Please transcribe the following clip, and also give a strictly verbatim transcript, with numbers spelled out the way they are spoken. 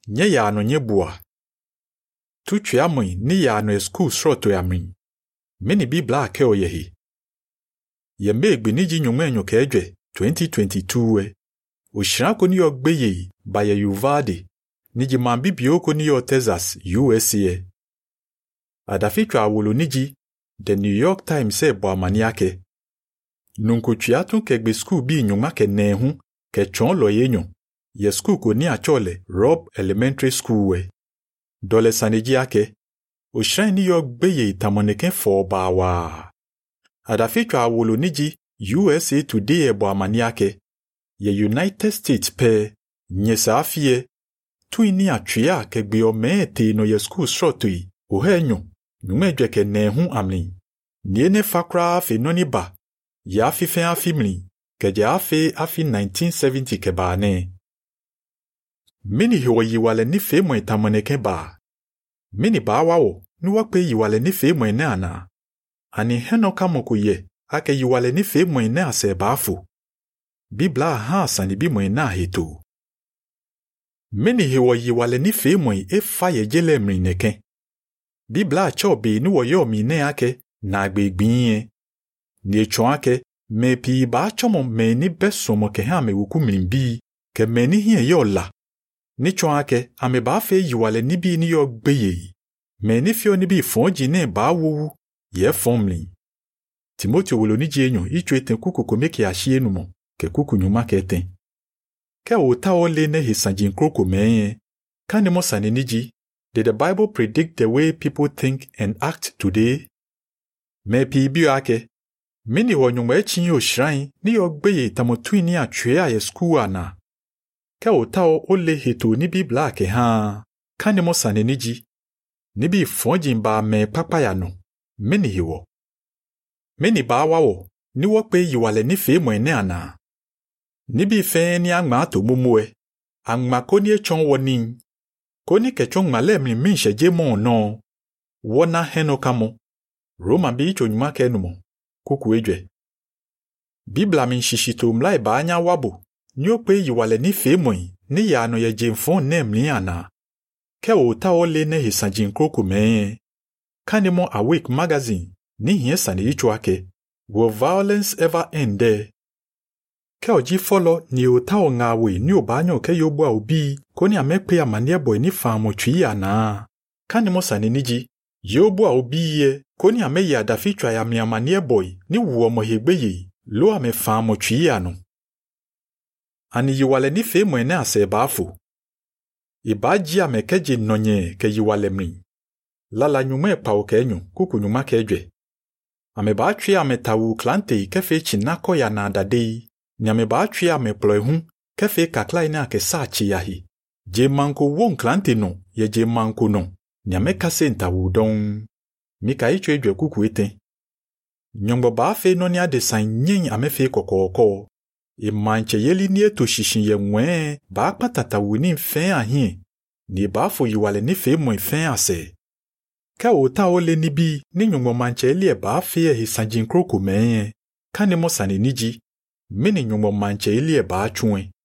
nye ya no nye bua. Tu twa moi ni ya no school sroto ya min. Mini Bibla ake oyehi. Ye megbe ni ji nyume enyo kedwe twenty twenty-two we. Oshira ko ni ogbeye ba ye Uvalde. Ni ji man bibio ko ni yo Texas, U S A. Adafitwa awolo ni ji The New York Times se bo amani ake. Nunko twiatun kegbe school bi nyuma ke nehu ke chon lo yenyo. Ye school ko ni achole Rob Elementary School we. Dole saneji ake. Oshira ni yo gbeye itamoneke fo bawa. Adafitwa awolo ni ji U S A Today e bo amani ake. Ye United States pe nye safie. Tu ni atwia kegbe o meete no ye school shortui. Ohenyo. Numedwe ke nehu amli. Niene fakra afi noni ba. Ya afi fe afi mli. Keje afi afi nineteen seventy ke ba ne. Mini hiwa yiwale ni fe mwe tamoneke ba. Mini ba wawo. Nuwakpe yiwale ni fe mwe ne ana. Ani heno kamoku ye. Ake yiwale ni fe mwe ne ase bafu. Bibla ha sani bi mwe na hito. Mini hiwa yiwale ni fe mwe e faye jele mri neke. Bibla chobi ni wo yo mi ne ake na agbegbinye. Ni echon ake me pi ba chomo me ni besomo ke ha me wuku mrimbi ke me ni hie yo la. Ni chon ake ame ba fe yiwale ni bi ni yo gbeye. Me ni fio ni bi fonji ne ba wuwu ye fomli. Timothy wolo ni jenyo ichu eten kuku komeke ashie numo ke kuku nyuma ke eten. Ke ota ole ne hisanjin kroko menye. Kani mo sane ni ji. Did the Bible predict the way people think and act today? Me pi bi ake. Mini wo nyuma echi yo shrine ni yo gbeye tamotui ni atwe aye school ana. Ke ota ole hito ni Bibla ake ha. Kani mo sane ni ji. Ni bi fonjin ba me papaya no. Mini hiwo. Mini ba wawo. Ni wo pe yiwale ni fe mo ene ana. Ni bi fe ni angma to mumwe. Angma ko ni echon woni. Koni kechong male mi minshe jemo no. Wona heno kamo. Roma bi icho nyuma kenumo. Kuku ejwe. Bibla minshishito mlai ba anya wabo. Nyo pe yiwale ni fe moi. Ni ya no ye jemfon nem ni ana. Ke ota ole ne hisanjin kroku menye. Kanimo Awake magazine. Ni hiesa ni icho ake. Will violence ever end there? Ke oji follow ni ota o ngawe ni obanyo ke yobwa obi koni amekpe amanie boy ni famo twi ya na. Kani mo sane ni ji yobwa obi ye koni ameye adafitwa ya mi amanie boy ni wuo mo hegbeye lo ame famo twi ya no. Ani yiwale ni fe mo ene ase bafu. Ibaji amekeje nonye ke yiwale mri. Lala nyume pa okenyo kuku nyuma kejwe. Ame ba twi ametawu klante kefe chinako ya na adade. Nyame ba atwe ame ploihu kefe kakla ina ke sachi yahi. Je manko won klante no ye je manko no. Nyame kase ntawu don. Mika ichwe dwe kuku ete. Nyongbo ba fe no ni adesan nyen ame fe kokoko. E manche yeli ni eto shishin ye mwe ba patatawu ni mfen ahin. Ni ba fo yiwale ni fe mo mfen ase. Ka ota ole ni bi ni nyongbo manche yeli e ba fe ye hisanjin kroko menye. Kani mo sane ni ji. Mini nyumo manche ili e ba chunwe.